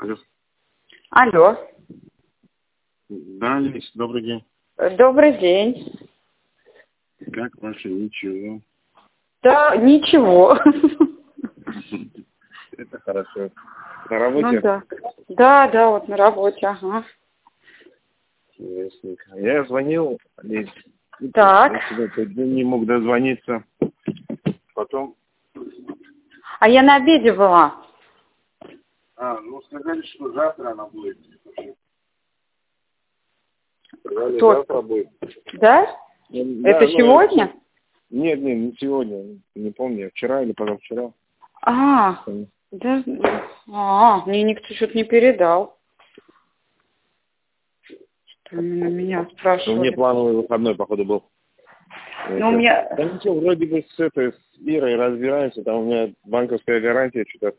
Алло. Алло. Да, Лис, добрый день. Добрый день. Как ваше ничего? Да, ничего. Это хорошо. На работе? Ну да. Да, вот на работе, ага. Ясненько. Я звонил, Лис. Так. Я сегодня не мог дозвониться. Потом... А я на обеде была. Ну сказали, что завтра она будет. Сказали, Кто? завтра будет. Да? Это сегодня? Нет, не сегодня. Не помню, вчера или позавчера. Да. Мне никто что-то не передал. Что именно меня спрашивали. Мне плановый выходной, походу, был. Ну, у меня... Да ничего, вроде бы с Ирой разбираемся, там у меня банковская гарантия что-то.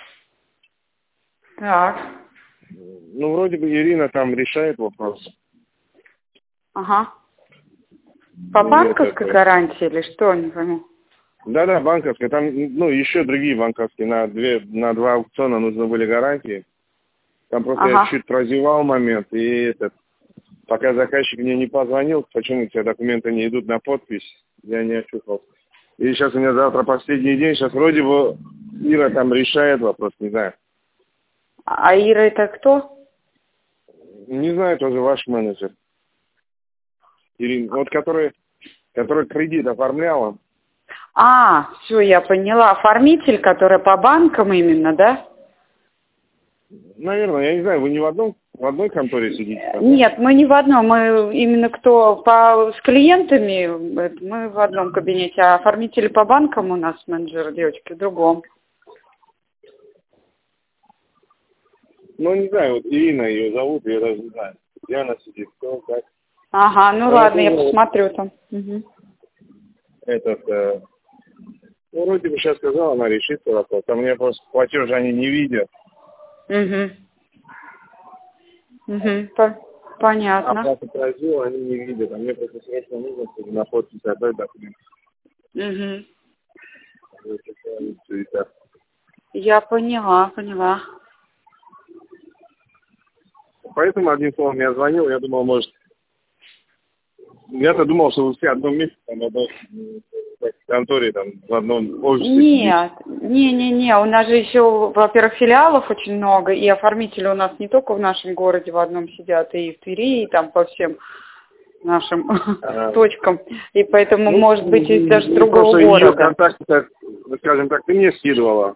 Так. Ну, вроде бы Ирина там решает вопрос. Ага. По банковской гарантии или что, не пойму? Да, банковская. Там, еще другие банковские. На два аукциона нужны были гарантии. Там просто я чуть прозевал момент, и пока заказчик мне не позвонил, почему у тебя документы не идут на подпись, я не ощупал. И сейчас у меня завтра последний день, сейчас вроде бы Ира там решает вопрос, не знаю. А Ира это кто? Не знаю, тоже ваш менеджер. Ирина, вот которая кредит оформляла. Все, я поняла. Оформитель, который по банкам именно, да? Наверное, я не знаю, вы не в одной конторе сидите? Нет, мы не в одном. Мы именно с клиентами, мы в одном кабинете, а оформители по банкам у нас менеджер девочки в другом. Ну, не знаю, вот Ирина ее зовут, я даже не знаю. Где она сидит, кто, как. Ладно, я посмотрю там. Угу. Вроде бы сейчас сказала, она решится вопрос. А мне просто платеж они не видят. Понятно. Оплату произвела, они не видят. А мне просто срочно нужно, чтобы на подпись отдать документ. Я поняла. Поэтому, одним словом, я звонил, я думал, может... Я-то думал, что вы все в одном месте, там, в одной конторе, там, в одном офисе. Нет, не. У нас же еще, во-первых, филиалов очень много, и оформители у нас не только в нашем городе в одном сидят, и в Твери, и там по всем нашим точкам. И поэтому, может быть, и даже с другого города. Ее контакты, скажем так, ты мне скидывала.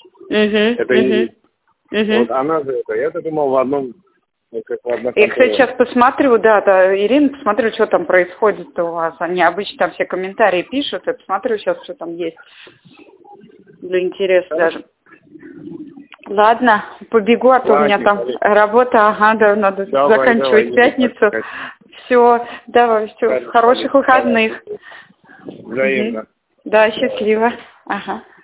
Вот она же я-то думал в одном... Я, кстати, сейчас посмотрю, Ирина, посмотрю, что там происходит у вас. Они обычно там все комментарии пишут, я посмотрю сейчас, что там есть. Для интереса даже. Ладно, побегу, а то у меня там работа, надо заканчивать пятницу. Все, давай, хороших выходных. Взаимно. Да, счастливо. Ага.